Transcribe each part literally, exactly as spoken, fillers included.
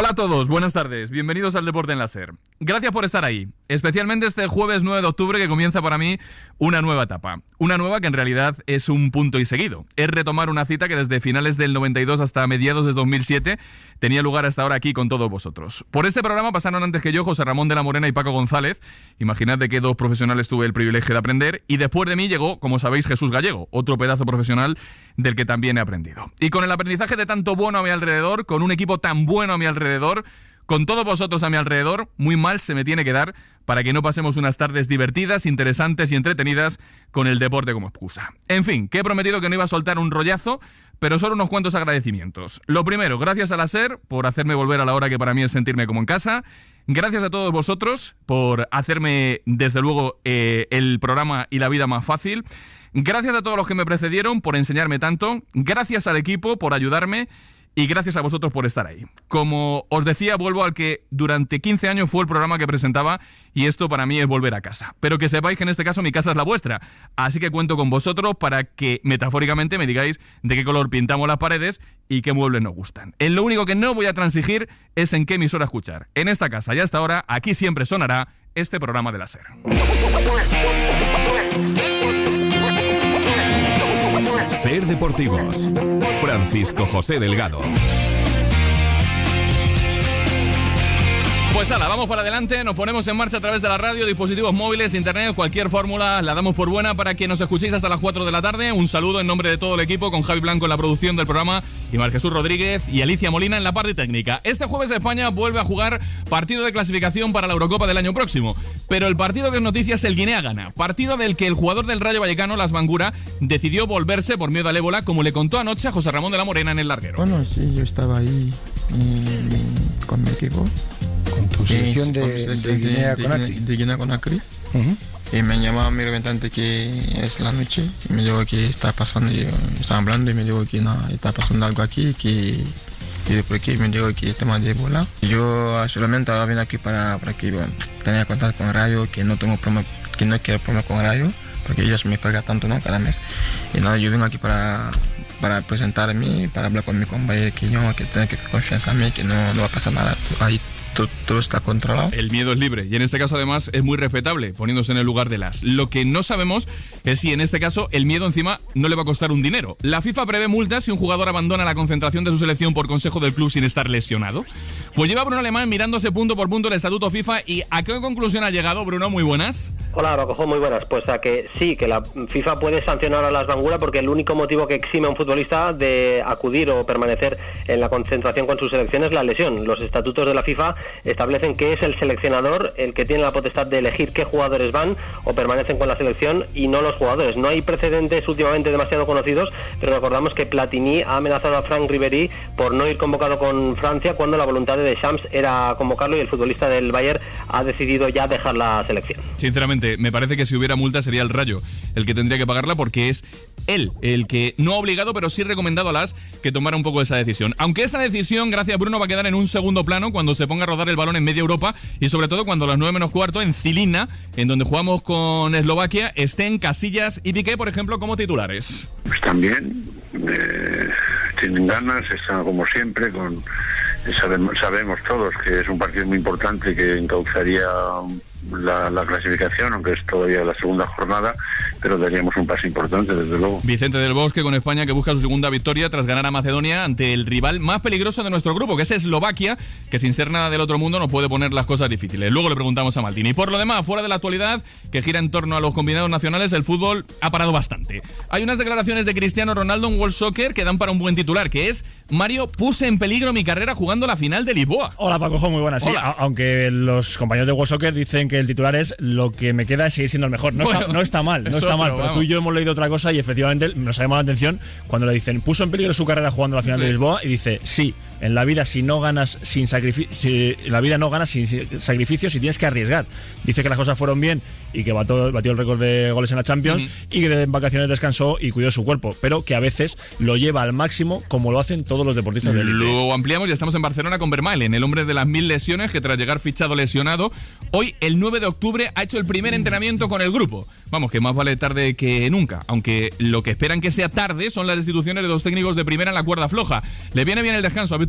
Hola a todos, buenas tardes, bienvenidos al Deporte en la SER. Gracias por estar ahí, especialmente este jueves nueve de octubre que comienza para mí una nueva etapa. Una nueva que en realidad es un punto y seguido. Es retomar una cita que desde finales del noventa y dos hasta mediados de dos mil siete tenía lugar hasta ahora aquí con todos vosotros. Por este programa pasaron antes que yo José Ramón de la Morena y Paco González. Imaginad de qué dos profesionales tuve el privilegio de aprender. Y después de mí llegó, como sabéis, Jesús Gallego, otro pedazo profesional del que también he aprendido. Y con el aprendizaje de tanto bueno a mi alrededor, con un equipo tan bueno a mi alrededor, con todos vosotros a mi alrededor, muy mal se me tiene que dar para que no pasemos unas tardes divertidas, interesantes y entretenidas con el deporte como excusa. En fin, que he prometido que no iba a soltar un rollazo, pero solo unos cuantos agradecimientos. Lo primero, gracias a la SER por hacerme volver a la hora que para mí es sentirme como en casa. Gracias a todos vosotros por hacerme, desde luego, eh, el programa y la vida más fácil. Gracias a todos los que me precedieron por enseñarme tanto. Gracias al equipo por ayudarme. Y gracias a vosotros por estar ahí. Como os decía, vuelvo al que durante quince años fue el programa que presentaba, y esto para mí es volver a casa. Pero que sepáis que en este caso mi casa es la vuestra, así que cuento con vosotros para que metafóricamente me digáis de qué color pintamos las paredes y qué muebles nos gustan. En lo único que no voy a transigir es en qué emisora escuchar. En esta casa y hasta ahora, aquí siempre sonará este programa de la SER. SER Deportivos, Francisco José Delgado. Pues ala, vamos para adelante, nos ponemos en marcha a través de la radio, dispositivos móviles, internet, cualquier fórmula la damos por buena para que nos escuchéis hasta las cuatro de la tarde. Un saludo en nombre de todo el equipo, con Javi Blanco en la producción del programa y Mar Jesús Rodríguez y Alicia Molina en la parte técnica. Este jueves España vuelve a jugar partido de clasificación para la Eurocopa del año próximo, pero el partido que es noticia es el Guinea-Ghana, partido del que el jugador del Rayo Vallecano, Las Bangura, decidió volverse por miedo al ébola, como le contó anoche a José Ramón de la Morena en el larguero. Bueno, sí, yo estaba ahí eh, con mi equipo. Con tu selección sí, de, de, de Guinea-Conakry. De Guinea-Conakry. Uh-huh. Y me llamaba mi representante que es la noche. Y me dijo que está pasando. Y estaba hablando y me dijo que no, está pasando algo aquí. Que, y después que me dijo que el tema de ébola. Yo solamente vine aquí para, para que bueno, tenga contacto con el Rayo, que no tengo problema, que no quiero problema con el Rayo, porque ellos me pagan tanto, ¿no? Cada mes. Y nada, yo vengo aquí para, para presentarme, para hablar con mi compañero, que yo, que tenga que confianza en mí, que no, no va a pasar nada. Ahí Todo, todo está controlado. El miedo es libre y en este caso además es muy respetable, poniéndose en el lugar de las. Lo que no sabemos es si en este caso el miedo encima no le va a costar un dinero. La FIFA prevé multas si un jugador abandona la concentración de su selección por consejo del club sin estar lesionado. Pues lleva Bruno Alemán mirándose punto por punto el estatuto FIFA. ¿Y a qué conclusión ha llegado, Bruno? Muy buenas. Hola, Rocojo, muy buenas. Pues a que sí, que la FIFA puede sancionar a Las Bangura porque el único motivo que exime a un futbolista de acudir o permanecer en la concentración con su selección es la lesión. Los estatutos de la FIFA establecen que es el seleccionador el que tiene la potestad de elegir qué jugadores van o permanecen con la selección y no los jugadores. No hay precedentes últimamente demasiado conocidos, pero recordamos que Platini ha amenazado a Franck Ribéry por no ir convocado con Francia cuando la voluntad de Deschamps era convocarlo y el futbolista del Bayern ha decidido ya dejar la selección. Sinceramente, me parece que si hubiera multa sería el Rayo el que tendría que pagarla, porque es él el que no ha obligado, pero sí recomendado a las que tomara un poco esa decisión. Aunque esta decisión, gracias Bruno, va a quedar en un segundo plano cuando se ponga a rodar el balón en media Europa y sobre todo cuando a las nueve menos cuarto en Cilina, en donde jugamos con Eslovaquia, estén Casillas y Piqué, por ejemplo, como titulares. Están bien, eh, tienen ganas, están como siempre, con sabemos, sabemos todos que es un partido muy importante que encauzaría La, la clasificación, aunque es todavía la segunda jornada, pero daríamos un paso importante, desde luego. Vicente del Bosque con España, que busca su segunda victoria tras ganar a Macedonia ante el rival más peligroso de nuestro grupo, que es Eslovaquia, que sin ser nada del otro mundo nos puede poner las cosas difíciles. Luego le preguntamos a Maldini. Y por lo demás, fuera de la actualidad, que gira en torno a los combinados nacionales, el fútbol ha parado bastante. Hay unas declaraciones de Cristiano Ronaldo en World Soccer que dan para un buen titular, que es: Mario, puse en peligro mi carrera jugando la final de Lisboa. Hola, Pacojo, muy buenas. Sí, a- aunque los compañeros de World Soccer dicen que el titular es: lo que me queda es seguir siendo el mejor. No, bueno, está, no está mal, no está mal, pero vamos. Tú y yo hemos leído otra cosa y efectivamente nos ha llamado la atención cuando le dicen: puso en peligro su carrera jugando la final sí. de Lisboa, y dice: sí, en la vida si no ganas sin sacrificio, si, la vida no ganas sin sacrificios y tienes que arriesgar. Dice que las cosas fueron bien y que batió, batió el récord de goles en la Champions, uh-huh. y que en vacaciones descansó y cuidó su cuerpo, pero que a veces lo lleva al máximo, como lo hacen todos los deportistas del élite. Lo ampliamos, ya estamos en Barcelona con Vermaelen, el hombre de las mil lesiones, que tras llegar fichado lesionado, hoy el nueve de octubre ha hecho el primer entrenamiento con el grupo. Vamos, que más vale tarde que nunca, aunque lo que esperan que sea tarde son las destituciones de dos técnicos de primera en la cuerda floja. Le viene bien el descanso a Víctor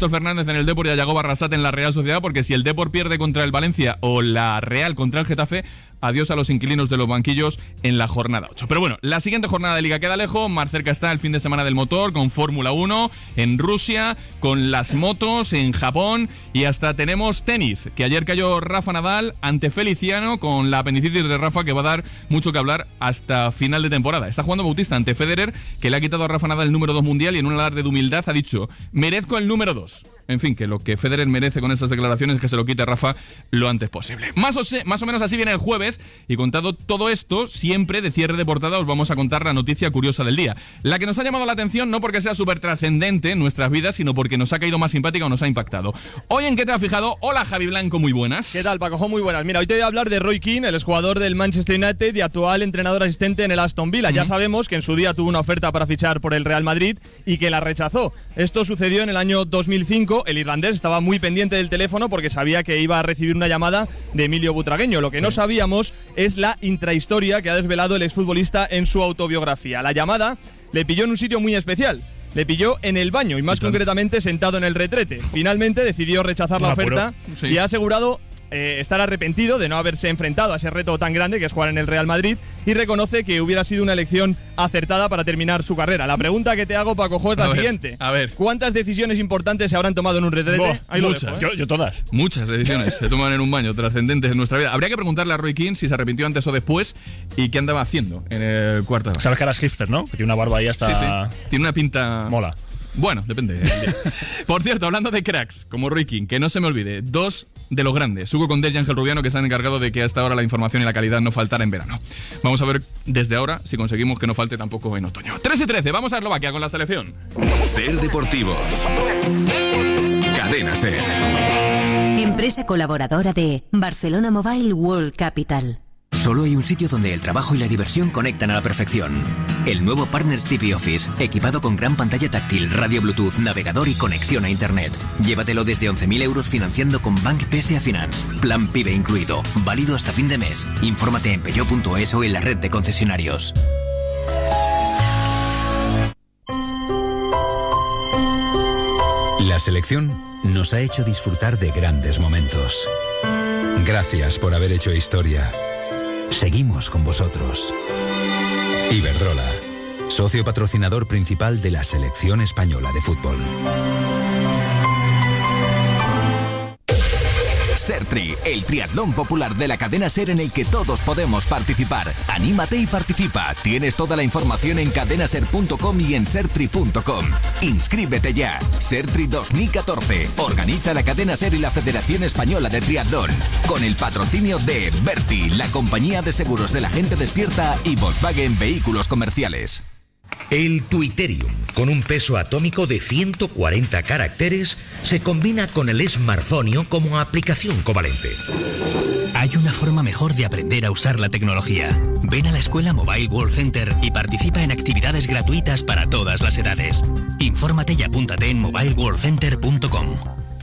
Víctor Fernández en el Depor y a Yagoba Arrasate en la Real Sociedad, porque si el Depor pierde contra el Valencia o la Real contra el Getafe, adiós a los inquilinos de los banquillos en la jornada ocho. Pero bueno, la siguiente jornada de Liga queda lejos, más cerca está el fin de semana del motor, con Fórmula uno en Rusia, con las motos en Japón y hasta tenemos tenis, que ayer cayó Rafa Nadal ante Feliciano con la apendicitis de Rafa, que va a dar mucho que hablar hasta final de temporada. Está jugando Bautista ante Federer, que le ha quitado a Rafa Nadal el número dos mundial y en un alarde de humildad ha dicho: merezco el número dos. En fin, que lo que Federer merece con esas declaraciones es que se lo quite Rafa lo antes posible. Más o, se, más o menos así viene el jueves, y contado todo esto, siempre de cierre de portada os vamos a contar la noticia curiosa del día. La que nos ha llamado la atención no porque sea súper trascendente en nuestras vidas, sino porque nos ha caído más simpática o nos ha impactado. Hoy, ¿en qué te has fijado? Hola, Javi Blanco, muy buenas. ¿Qué tal, Paco? Muy buenas. Mira, hoy te voy a hablar de Roy Keane, el exjugador del Manchester United y actual entrenador asistente en el Aston Villa. Uh-huh. Ya sabemos que en su día tuvo una oferta para fichar por el Real Madrid y que la rechazó. Esto sucedió en el año dos mil cinco. El irlandés estaba muy pendiente del teléfono porque sabía que iba a recibir una llamada de Emilio Butragueño. Lo que no sabíamos es la intrahistoria que ha desvelado el exfutbolista en su autobiografía. La llamada le pilló en un sitio muy especial. Le pilló en el baño y más concretamente sentado en el retrete. Finalmente decidió rechazar la oferta sí. y ha asegurado eh, estar arrepentido de no haberse enfrentado a ese reto tan grande que es jugar en el Real Madrid, y reconoce que hubiera sido una elección acertada para terminar su carrera. La pregunta que te hago, Paco Jo, es la a ver, siguiente. A ver. ¿Cuántas decisiones importantes se habrán tomado en un retrete? Boh, Ahí muchas. Lo dejo, ¿eh? yo, yo todas. Muchas decisiones se toman en un baño, trascendentes en nuestra vida. Habría que preguntarle a Roy Keane si se arrepintió antes o después y qué andaba haciendo en el cuarto de baño. Sabes que eras hipster, ¿no? Que tiene una barba ahí hasta... Sí, sí. Tiene una pinta... mola. Bueno, depende del día. Por cierto, hablando de cracks, como Roy Keane, que no se me olvide, dos de los grandes, Hugo Condés y Ángel Rubiano, que se han encargado de que hasta ahora la información y la calidad no faltara en verano. Vamos a ver desde ahora si conseguimos que no falte tampoco en otoño. tres y trece, vamos a Eslovaquia con la selección. Ser Deportivos. Cadena Ser. Empresa colaboradora de Barcelona Mobile World Capital. Solo hay un sitio donde el trabajo y la diversión conectan a la perfección. El nuevo Partners T V Office, equipado con gran pantalla táctil, radio Bluetooth, navegador y conexión a Internet. Llévatelo desde once mil euros financiando con Bank P S A Finance. Plan PIBE incluido. Válido hasta fin de mes. Infórmate en peugeot punto es o en la red de concesionarios. La selección nos ha hecho disfrutar de grandes momentos. Gracias por haber hecho historia. Seguimos con vosotros. Iberdrola, socio patrocinador principal de la Selección Española de Fútbol. Sertri, el triatlón popular de la cadena SER en el que todos podemos participar. Anímate y participa. Tienes toda la información en cadena ser punto com y en sertri punto com. Inscríbete ya. Sertri dos mil catorce. Organiza la cadena SER y la Federación Española de Triatlón. Con el patrocinio de Berti, la compañía de seguros de la gente despierta, y Volkswagen Vehículos Comerciales. El Twitterium, con un peso atómico de ciento cuarenta caracteres, se combina con el smartphone como aplicación covalente. Hay una forma mejor de aprender a usar la tecnología. Ven a la escuela Mobile World Center y participa en actividades gratuitas para todas las edades. Infórmate y apúntate en mobile world center punto com.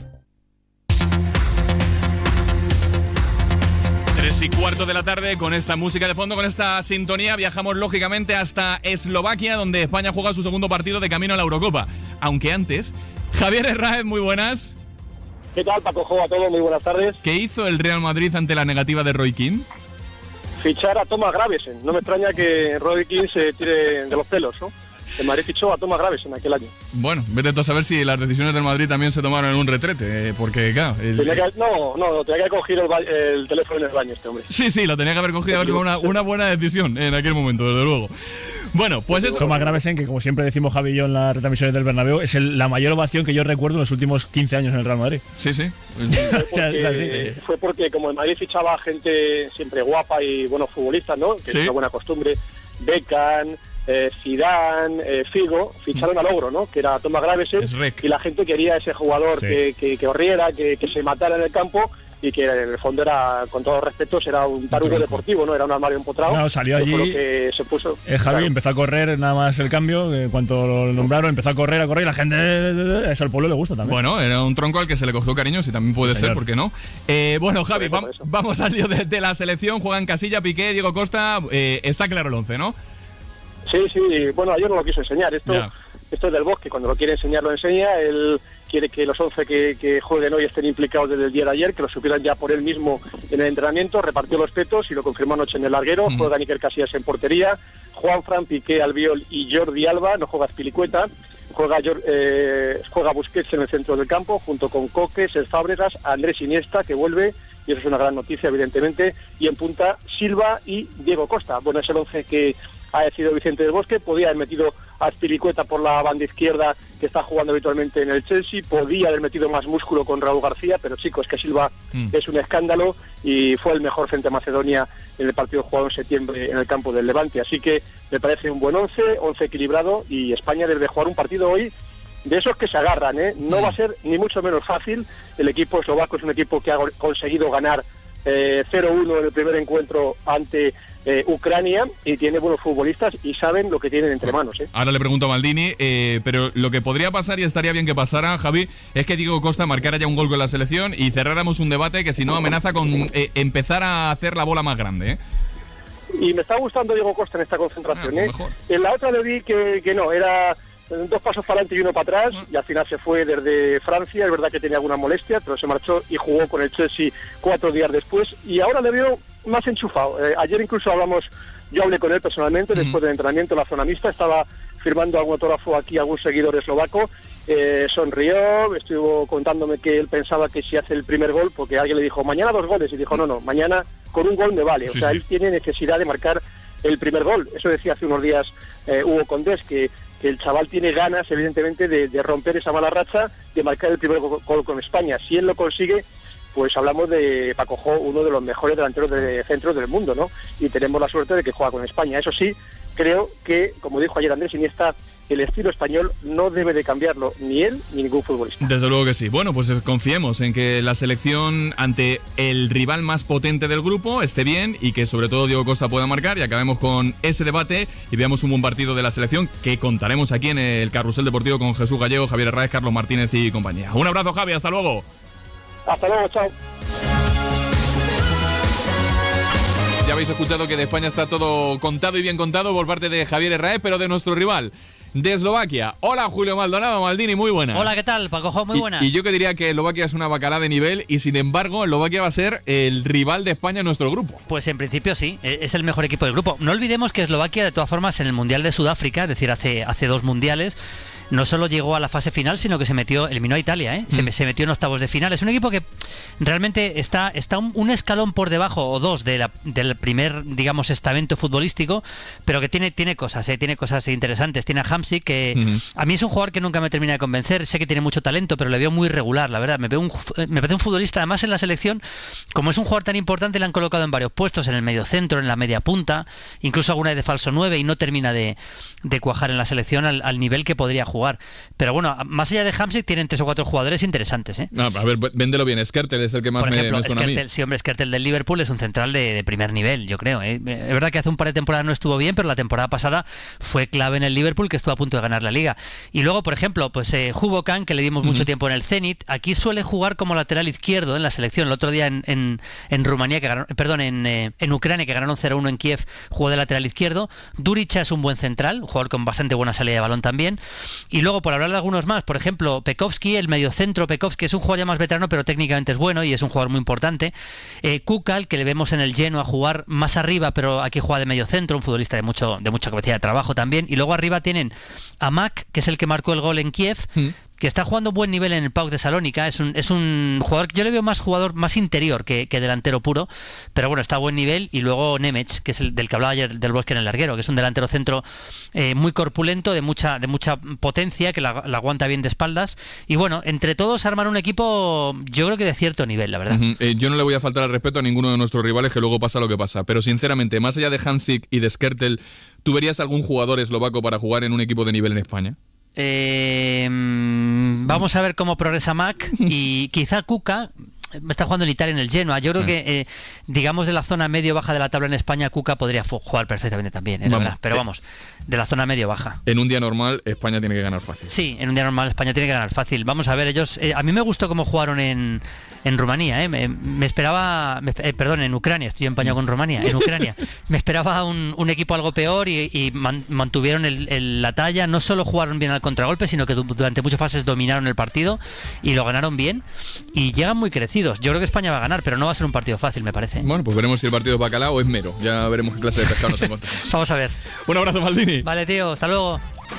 Tres y cuarto de la tarde, con esta música de fondo, con esta sintonía, viajamos lógicamente hasta Eslovaquia, donde España juega su segundo partido de camino a la Eurocopa. Aunque antes, Javier Herráez, muy buenas. ¿Qué tal, Paco Jo? A todos, muy buenas tardes. ¿Qué hizo el Real Madrid ante la negativa de Roy Keane? Fichar a Thomas Gravesen. No me extraña que Roy Keane se tire de los pelos, ¿no? El Madrid fichó a Thomas Gravesen aquel año. Bueno, vete tú a saber si las decisiones del Madrid también se tomaron en un retrete, eh, porque claro... El... Tenía que, no, no, tenía que haber cogido el, el teléfono en el baño este hombre. Sí, sí, lo tenía que haber cogido, haber una, una buena decisión en aquel momento, desde luego. Bueno, pues eso... Thomas Gravesen, que como siempre decimos Javi y yo en las retransmisiones del Bernabéu, es el, la mayor ovación que yo recuerdo en los últimos quince años en el Real Madrid. Sí, sí. Fue porque, fue porque como el Madrid fichaba gente siempre guapa y buenos futbolistas, ¿no? Que ¿sí? Es una buena costumbre. Beckham... Eh, Zidane, eh, Figo, ficharon al ogro, ¿no? Que era Thomas Gravesen, y la gente quería ese jugador sí. que, que, que corriera, que, que se matara en el campo, y que en el fondo era, con todos los respetos, era un tarugo deportivo, ¿no? Era un armario empotrado. No, salió allí, lo que se puso, eh, Javi claro. empezó a correr nada más el cambio, en cuanto lo nombraron, empezó a correr, a correr, y la gente, eso al pueblo le gusta también. Bueno, era un tronco al que se le cogió cariño, si también puede sí, ser, señor. ¿Por qué no? Eh, bueno, Javi, va, vamos al lío de, de la selección, juegan Casilla, Piqué, Diego Costa, eh, está claro el once, ¿no? Sí, sí, bueno, ayer no lo quiso enseñar, esto, esto es del Bosque, cuando lo quiere enseñar lo enseña, él quiere que los once que, que jueguen hoy estén implicados desde el día de ayer, que lo supieran ya por él mismo en el entrenamiento, repartió los petos y lo confirmó anoche en el larguero. Mm. Juega Iker Casillas en portería, Juanfran, Piqué, Albiol y Jordi Alba, no juega Azpilicueta, juega, eh, juega Busquets en el centro del campo, junto con Coque, Cesc Fábregas, Andrés Iniesta, que vuelve, y eso es una gran noticia, evidentemente, y en punta Silva y Diego Costa. Bueno, es el once que ha decidido Vicente del Bosque. Podía haber metido a Azpilicueta por la banda izquierda, que está jugando habitualmente en el Chelsea, podía haber metido más músculo con Raúl García, pero chicos, que Silva mm. es un escándalo y fue el mejor frente a Macedonia en el partido jugado en septiembre en el campo del Levante, así que me parece un buen once, once equilibrado, y España debe jugar un partido hoy de esos que se agarran, ¿eh? No mm. va a ser ni mucho menos fácil. El equipo eslovaco es un equipo que ha conseguido ganar eh, cero uno en el primer encuentro ante Eh, Ucrania, y tiene buenos futbolistas y saben lo que tienen entre manos, ¿eh? Ahora le pregunto a Maldini, eh, pero lo que podría pasar, y estaría bien que pasara, Javi, es que Diego Costa marcara ya un gol con la selección y cerráramos un debate que si no amenaza con eh, empezar a hacer la bola más grande, ¿eh? Y me está gustando Diego Costa en esta concentración, ah, ¿eh? En la otra le vi que, que no, era dos pasos para adelante y uno para atrás, y al final se fue desde Francia. Es verdad que tenía alguna molestia, pero se marchó y jugó con el Chelsea cuatro días después, y ahora le veo más enchufado. Eh, ayer incluso hablamos, yo hablé con él personalmente, mm. después del entrenamiento en la zona mixta, estaba firmando algún autógrafo aquí, algún seguidor eslovaco, eh, sonrió, estuvo contándome que él pensaba que si hace el primer gol, porque alguien le dijo, mañana dos goles, y dijo, no, no, mañana con un gol me vale. O sí, sea, sí. él tiene necesidad de marcar el primer gol. Eso decía hace unos días eh, Hugo Condés, que que el chaval tiene ganas, evidentemente, de, de romper esa mala racha, de marcar el primer gol con España. Si él lo consigue, pues hablamos de Paco Jo, uno de los mejores delanteros de centro del mundo, ¿no? Y tenemos la suerte de que juega con España. Eso sí, creo que, como dijo ayer Andrés Iniesta, el estilo español no debe de cambiarlo ni él ni ningún futbolista. Desde luego que sí. Bueno, pues confiemos en que la selección, ante el rival más potente del grupo, esté bien, y que sobre todo Diego Costa pueda marcar, y acabemos con ese debate y veamos un buen partido de la selección, que contaremos aquí en el Carrusel Deportivo con Jesús Gallego, Javier Herráez, Carlos Martínez y compañía. Un abrazo, Javi, hasta luego. Hasta luego, chao. Ya habéis escuchado que de España está todo contado y bien contado por parte de Javier Herráez, pero de nuestro rival de Eslovaquia. Hola, Julio Maldonado. Maldini, muy buenas. Hola, ¿qué tal, Paco Jo? Muy buenas. Y, y yo que diría que Eslovaquia es una bacalá de nivel, y sin embargo Eslovaquia va a ser el rival de España en nuestro grupo. Pues en principio sí, es el mejor equipo del grupo. No olvidemos que Eslovaquia, de todas formas, en el Mundial de Sudáfrica, es decir, hace, hace dos mundiales, no solo llegó a la fase final, sino que se metió, eliminó a Italia, ¿eh? se, mm. se metió en octavos de final. Es un equipo que realmente está, está un, un escalón por debajo, o dos, de la, del primer, digamos, estamento futbolístico, pero que tiene, tiene cosas, ¿eh? tiene cosas interesantes. Tiene a Hamsik, que mm-hmm. a mí es un jugador que nunca me termina de convencer. Sé que tiene mucho talento, pero le veo muy regular, la verdad. Me veo un, me parece un futbolista, además en la selección, como es un jugador tan importante, le han colocado en varios puestos, en el medio centro, en la media punta, incluso alguna vez de falso nueve, y no termina de, de cuajar en la selección al, al nivel que podría jugar. Pero bueno, más allá de Hamsik, tienen tres o cuatro jugadores interesantes, ¿eh? No, a ver, véndelo bien. Skrtel es el que más Por ejemplo, me, me suena Skrtel, a mí. Sí, hombre, Skrtel del Liverpool es un central de, de primer nivel, yo creo, ¿eh? Es verdad que hace un par de temporadas no estuvo bien, pero la temporada pasada fue clave en el Liverpool, que estuvo a punto de ganar la Liga. Y luego, por ejemplo, pues eh, Hubokan, que le dimos uh-huh. mucho tiempo en el Zenit, aquí suele jugar como lateral izquierdo en la selección. El otro día en, en, en Rumanía, que ganó, perdón, en, eh, en Ucrania, que ganaron cero uno en Kiev, jugó de lateral izquierdo. Durica es un buen central, un jugador con bastante buena salida de balón también. Y luego, por hablar de algunos más, por ejemplo, Pekovski, el mediocentro Pekovski, es un jugador ya más veterano, pero técnicamente es bueno y es un jugador muy importante. Eh, Kukal, que le vemos en el Genoa jugar más arriba, pero aquí juega de mediocentro, un futbolista de mucho de mucha capacidad de trabajo también. Y luego arriba tienen a Mac, que es el que marcó el gol en Kiev, mm. que está jugando buen nivel en el P A O K de Salónica. Es un, es un jugador que yo le veo más jugador, más interior que, que delantero puro, pero bueno, está a buen nivel. Y luego Nemec, que es el del que hablaba ayer del Bosque en el larguero, que es un delantero centro eh, muy corpulento, de mucha de mucha potencia, que la, la aguanta bien de espaldas. Y bueno, entre todos arman un equipo, yo creo que de cierto nivel, la verdad. Uh-huh. eh, yo no le voy a faltar al respeto a ninguno de nuestros rivales, que luego pasa lo que pasa. Pero sinceramente, más allá de Hamsik y de Skrtel, ¿tú verías algún jugador eslovaco para jugar en un equipo de nivel en España? Eh, vamos a ver cómo progresa Mac, y quizá Kuka está jugando en Italia en el Genoa. Yo creo que, eh, digamos, de la zona medio-baja de la tabla en España, Kuka podría jugar perfectamente también, ¿eh? Vamos, verdad. Pero vamos, de la zona medio-baja. En un día normal, España tiene que ganar fácil. Sí, en un día normal, España tiene que ganar fácil. Vamos a ver, ellos... Eh, a mí me gustó cómo jugaron en... en Rumanía, ¿eh? Me, me esperaba, me, eh, perdón, en Ucrania, estoy empañado con Rumanía, en Ucrania. Me esperaba un, un equipo algo peor y, y man, mantuvieron el, el, la talla. No solo jugaron bien al contragolpe, sino que durante muchas fases dominaron el partido y lo ganaron bien. Y llegan muy crecidos. Yo creo que España va a ganar, pero no va a ser un partido fácil, me parece. Bueno, pues veremos si el partido es bacalao o es mero. Ya veremos qué clase de pescado nos encontramos. Vamos a ver. Un abrazo, Maldini. Vale, tío, hasta luego.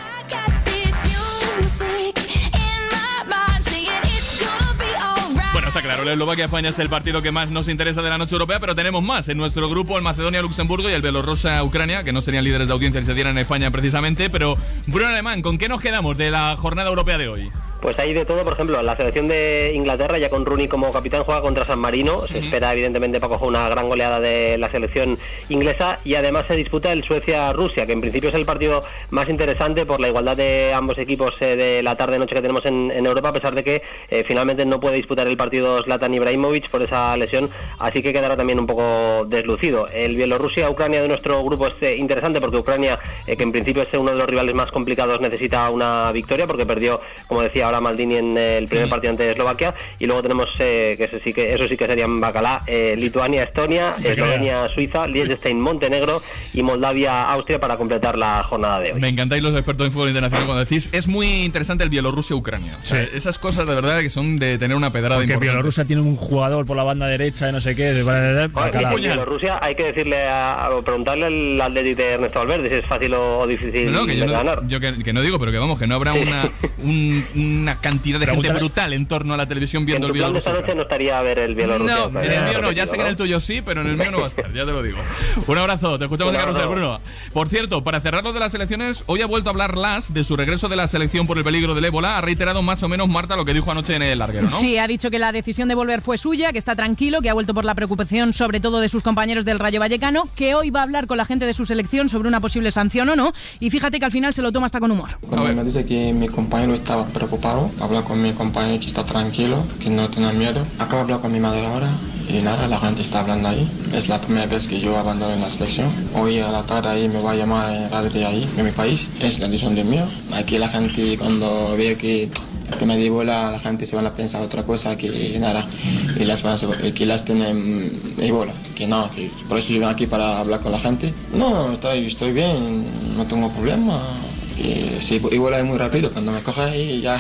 Bueno, está claro, la Eslovaquia-España es el partido que más nos interesa de la noche europea, pero tenemos más. En nuestro grupo, el Macedonia-Luxemburgo y el Bielorrusia-Ucrania, que no serían líderes de audiencia si se dieran en España precisamente. Pero, Bruno Alemán, ¿con qué nos quedamos de la jornada europea de hoy? Pues hay de todo, por ejemplo, la selección de Inglaterra, ya con Rooney como capitán, juega contra San Marino. Se uh-huh. espera, evidentemente, para coger una gran goleada de la selección inglesa. Y además se disputa el Suecia-Rusia, que en principio es el partido más interesante por la igualdad de ambos equipos eh, de la tarde-noche que tenemos en, en Europa, a pesar de que eh, finalmente no puede disputar el partido Zlatan Ibrahimovic por esa lesión, así que quedará también un poco deslucido. El Bielorrusia-Ucrania de nuestro grupo es eh, interesante porque Ucrania, eh, que en principio es uno de los rivales más complicados, necesita una victoria porque perdió, como decía ahora Maldini, en el primer partido ante Eslovaquia. Y luego tenemos eh, que eso sí que eso sí que serían bacalá, eh, Lituania, Estonia, sí, Eslovenia, Suiza, Liechtenstein, Montenegro y Moldavia, Austria, para completar la jornada de hoy. Me encantáis los expertos en fútbol internacional cuando decís es muy interesante el Bielorrusia-Ucrania. O sea, sí. Esas cosas de verdad que son de tener una pedrada porque importante. Bielorrusia tiene un jugador por la banda derecha y no sé qué. Bueno, en Bielorrusia hay que decirle a, a preguntarle al Atleti de Ernesto Valverde si es fácil o, o difícil no, no, que de yo no, ganar. Yo que, que no digo, pero que vamos, que no habrá una, un, una cantidad de Pregúntale. gente brutal en torno a la televisión viendo el Bielorrusia. En tu plan de esta noche no estaría a ver el Bielorrusia. No, en el mío no, ya sé que en el tuyo sí, pero en el mío no va a estar, ya te lo digo. Un abrazo, te escuchamos en Carrusel, Bruno. Por cierto, para cerrar lo de las elecciones, hoy ha vuelto a hablar Las de su regreso de la selección por el peligro del ébola. Ha reiterado más o menos, Marta, lo que dijo anoche en el larguero, ¿no? Sí, ha dicho que la decisión de volver fue suya, que está tranquilo, que ha vuelto por la preocupación sobre todo de sus compañeros del Rayo Vallecano, que hoy va a hablar con la gente de su selección sobre una posible sanción o no, y fíjate que al final se lo toma hasta con humor. Cuando me dice que mi compañero estaba preocupado, habla con mi compañero que está tranquilo, que no tiene miedo. Acabo de hablar con mi madre ahora y nada, la gente está hablando ahí. Es la primera vez que yo abandono la selección. Hoy a la tarde ahí me va a llamar en radio ahí, en mi país. Es la decisión de mío. Aquí la gente cuando ve que el tema de ébola, la gente se van a pensar otra cosa que nada. Y las van a, que las tienen ébola, que no. Que por eso yo vengo aquí para hablar con la gente. No, estoy, estoy bien, no tengo problema. Que sí, igual es muy rápido, cuando me coge ahí ya.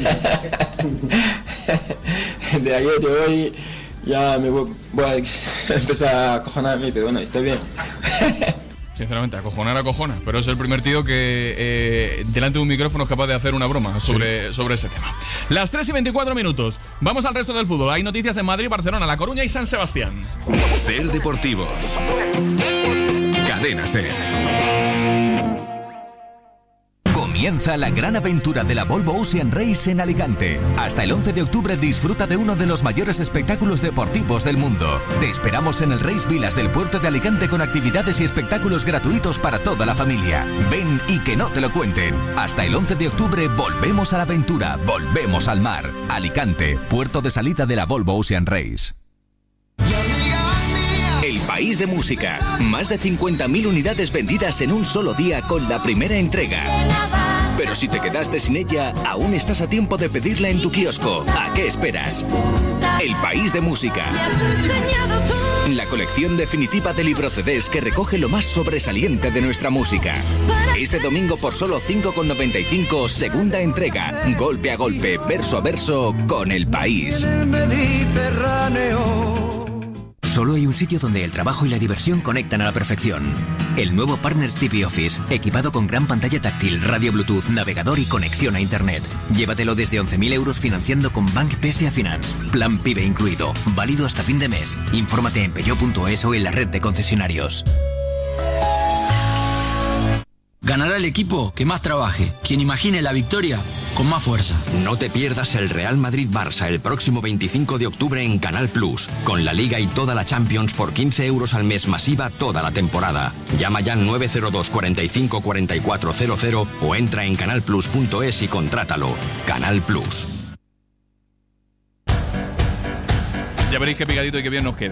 De ayer de hoy ya me voy, voy a empezar a acojonar a mí, pero bueno, estoy bien. Sinceramente, acojonar acojona, pero es el primer tío que eh, delante de un micrófono es capaz de hacer una broma sobre, sí. sobre ese tema. Las tres y veinticuatro minutos. Vamos al resto del fútbol. Hay noticias en Madrid, Barcelona, La Coruña y San Sebastián. Ser Deportivos. Cadena Ser. Comienza la gran aventura de la Volvo Ocean Race en Alicante. Hasta el once de octubre disfruta de uno de los mayores espectáculos deportivos del mundo. Te esperamos en el Race Vilas del puerto de Alicante con actividades y espectáculos gratuitos para toda la familia. Ven y que no te lo cuenten. Hasta el once de octubre volvemos a la aventura, volvemos al mar. Alicante, puerto de salida de la Volvo Ocean Race. El País de Música. Más de cincuenta mil unidades vendidas en un solo día con la primera entrega. Pero si te quedaste sin ella, aún estás a tiempo de pedirla en tu kiosco. ¿A qué esperas? El País de Música. La colección definitiva de libro C Ds que recoge lo más sobresaliente de nuestra música. Este domingo por solo cinco con noventa y cinco, segunda entrega. Golpe a golpe, verso a verso, con El País. Solo hay un sitio donde el trabajo y la diversión conectan a la perfección. El nuevo Partner T V Office, equipado con gran pantalla táctil, radio Bluetooth, navegador y conexión a Internet. Llévatelo desde once mil euros financiando con Bank P S A Finance. Plan PIBE incluido. Válido hasta fin de mes. Infórmate en peugeot punto es o en la red de concesionarios. Ganará el equipo que más trabaje. Quien imagine la victoria con más fuerza. No te pierdas el Real Madrid-Barça el próximo veinticinco de octubre en Canal Plus, con la Liga y toda la Champions por quince euros al mes masiva toda la temporada. Llama ya al nueve cero dos, cuarenta y cinco, cuarenta y cuatro cero cero o entra en canal plus punto es y contrátalo. Canal Plus. Ya veréis qué picadito y qué bien nos queda.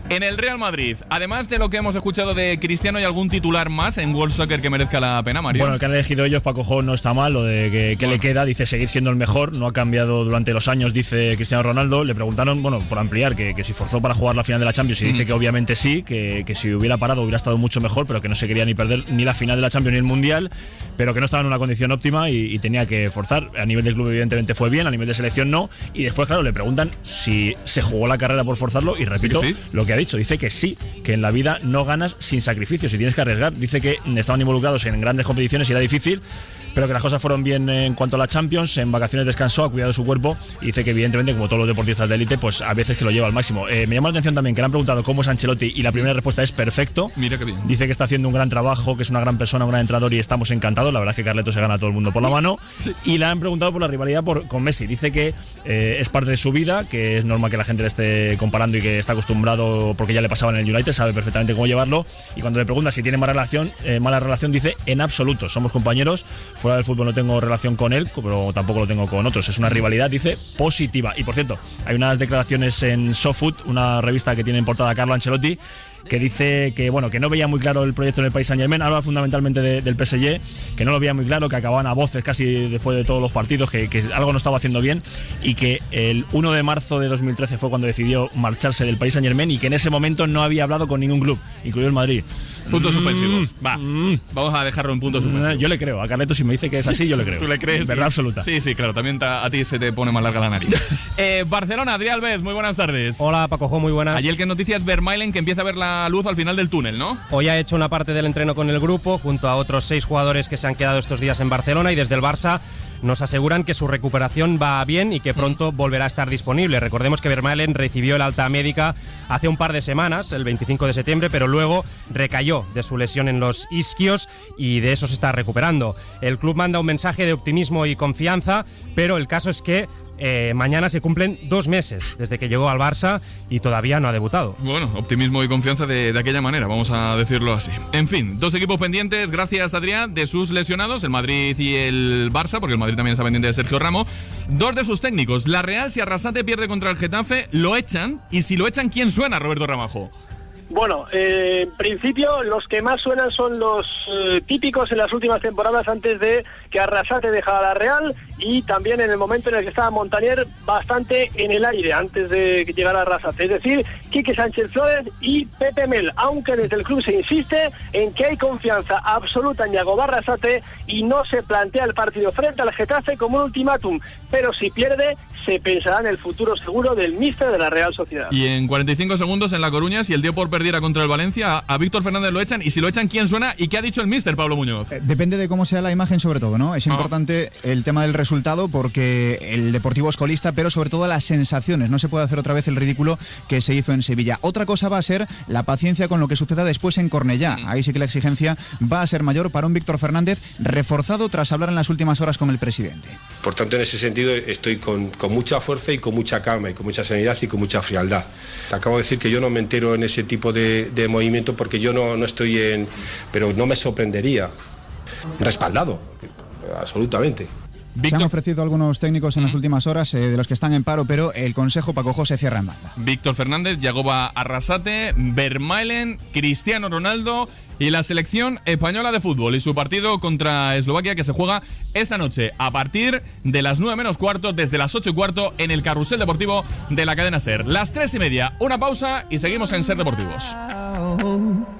En el Real Madrid, además de lo que hemos escuchado de Cristiano, ¿hay algún titular más en World Soccer que merezca la pena, Mario? Bueno, el que han elegido ellos, Paco Jo, no está mal, lo de que, que bueno. le queda, dice seguir siendo el mejor, no ha cambiado durante los años, dice Cristiano Ronaldo. Le preguntaron, bueno, por ampliar, que, que si forzó para jugar la final de la Champions, y mm. dice que obviamente sí, que, que si hubiera parado hubiera estado mucho mejor, pero que no se quería ni perder ni la final de la Champions ni el Mundial, pero que no estaba en una condición óptima y, y tenía que forzar. A nivel del club evidentemente fue bien, a nivel de selección no, y después, claro, le preguntan si se jugó la carrera por forzarlo, y repito sí, sí. lo que ha dicho, dice que sí, que en la vida no ganas sin sacrificios y tienes que arriesgar. Dice que estaban involucrados en grandes competiciones y era difícil, pero que las cosas fueron bien en cuanto a la Champions. En vacaciones descansó, ha cuidado de su cuerpo, y dice que evidentemente, como todos los deportistas de élite, pues a veces que lo lleva al máximo. Eh, me llama la atención también que le han preguntado cómo es Ancelotti y la primera respuesta es perfecto. Mira qué bien. Dice que está haciendo un gran trabajo, que es una gran persona, un gran entrenador, y estamos encantados. La verdad es que Carleto se gana a todo el mundo por la mano. Sí. Y le han preguntado por la rivalidad por, con Messi. Dice que eh, es parte de su vida, que es normal que la gente le esté comparando y que está acostumbrado porque ya le pasaba en el United, sabe perfectamente cómo llevarlo. Y cuando le pregunta si tiene mala relación, eh, mala relación, dice en absoluto. Somos compañeros, fuera del fútbol no tengo relación con él, pero tampoco lo tengo con otros. Es una rivalidad, dice, positiva. Y por cierto, hay unas declaraciones en SoFoot, una revista que tiene en portada Carlo Ancelotti, que dice que bueno que no veía muy claro el proyecto en el Paris Saint-Germain, habla fundamentalmente de, del P S G, que no lo veía muy claro, que acababan a voces casi después de todos los partidos, que, que algo no estaba haciendo bien, y que el uno de marzo de dos mil trece fue cuando decidió marcharse del Paris Saint-Germain, y que en ese momento no había hablado con ningún club, incluido el Madrid. Puntos mm, suspensivos. Va, mm, vamos a dejarlo en puntos suspensivos. Yo le creo. A Carleto, si me dice que es así, yo le creo. ¿Tú le crees? Verdad absoluta. Sí, sí, claro. También ta, a ti se te pone más larga la nariz. eh, Barcelona, Adrián Alves, muy buenas tardes. Hola, Paco Jo, muy buenas. Ayer que noticias, Vermaelen, que empieza a ver la luz al final del túnel, ¿no? Hoy ha hecho una parte del entreno con el grupo, junto a otros seis jugadores que se han quedado estos días en Barcelona, y desde el Barça nos aseguran que su recuperación va bien y que pronto volverá a estar disponible. Recordemos que Vermaelen recibió el alta médica hace un par de semanas, el veinticinco de septiembre, pero luego recayó de su lesión en los isquios y de eso se está recuperando. El club manda un mensaje de optimismo y confianza, pero el caso es que Eh, mañana se cumplen dos meses desde que llegó al Barça y todavía no ha debutado. Bueno, optimismo y confianza de, de aquella manera, vamos a decirlo así. En fin, dos equipos pendientes, gracias Adrián, de sus lesionados, el Madrid y el Barça, porque el Madrid también está pendiente de Sergio Ramos. Dos de sus técnicos, la Real, si Arrasate pierde contra el Getafe, lo echan, y si lo echan, ¿quién suena, Roberto Ramajo? Bueno, eh, en principio los que más suenan son los eh, típicos en las últimas temporadas antes de que Arrasate dejara la Real, y también en el momento en el que estaba Montanier bastante en el aire antes de llegar a Arrasate, es decir, Quique Sánchez Flores y Pepe Mel, aunque desde el club se insiste en que hay confianza absoluta en Yagoba Arrasate y no se plantea el partido frente al Getafe como un ultimátum, pero si pierde se pensará en el futuro seguro del míster de la Real Sociedad. Y en cuarenta y cinco segundos en La Coruña, si el Depor perdiera contra el Valencia, a, a Víctor Fernández lo echan, y si lo echan, ¿quién suena? ¿Y qué ha dicho el míster, Pablo Muñoz? Eh, depende de cómo sea la imagen, sobre todo, ¿no? Es ah. importante el tema del resultado, porque el Deportivo es colista, pero sobre todo las sensaciones. No se puede hacer otra vez el ridículo que se hizo en Sevilla. Otra cosa va a ser la paciencia con lo que suceda después en Cornellá. Ahí sí que la exigencia va a ser mayor para un Víctor Fernández reforzado tras hablar en las últimas horas con el presidente. Por tanto, en ese sentido estoy con, con mucha fuerza y con mucha calma y con mucha serenidad y con mucha frialdad. Te acabo de decir que yo no me entero en ese tipo de, de movimiento porque yo no, no estoy en... Pero no me sorprendería. Respaldado, absolutamente. Víctor... Se han ofrecido algunos técnicos en las últimas horas eh, de los que están en paro, pero el Consejo Paco Jo se cierra en banda. Víctor Fernández, Yagoba Arrasate, Vermaelen, Cristiano Ronaldo y la selección española de fútbol y su partido contra Eslovaquia, que se juega esta noche a partir de las nueve menos cuarto, desde las ocho y cuarto en el Carrusel Deportivo de la cadena SER. Las tres y media, una pausa y seguimos en SER Deportivos.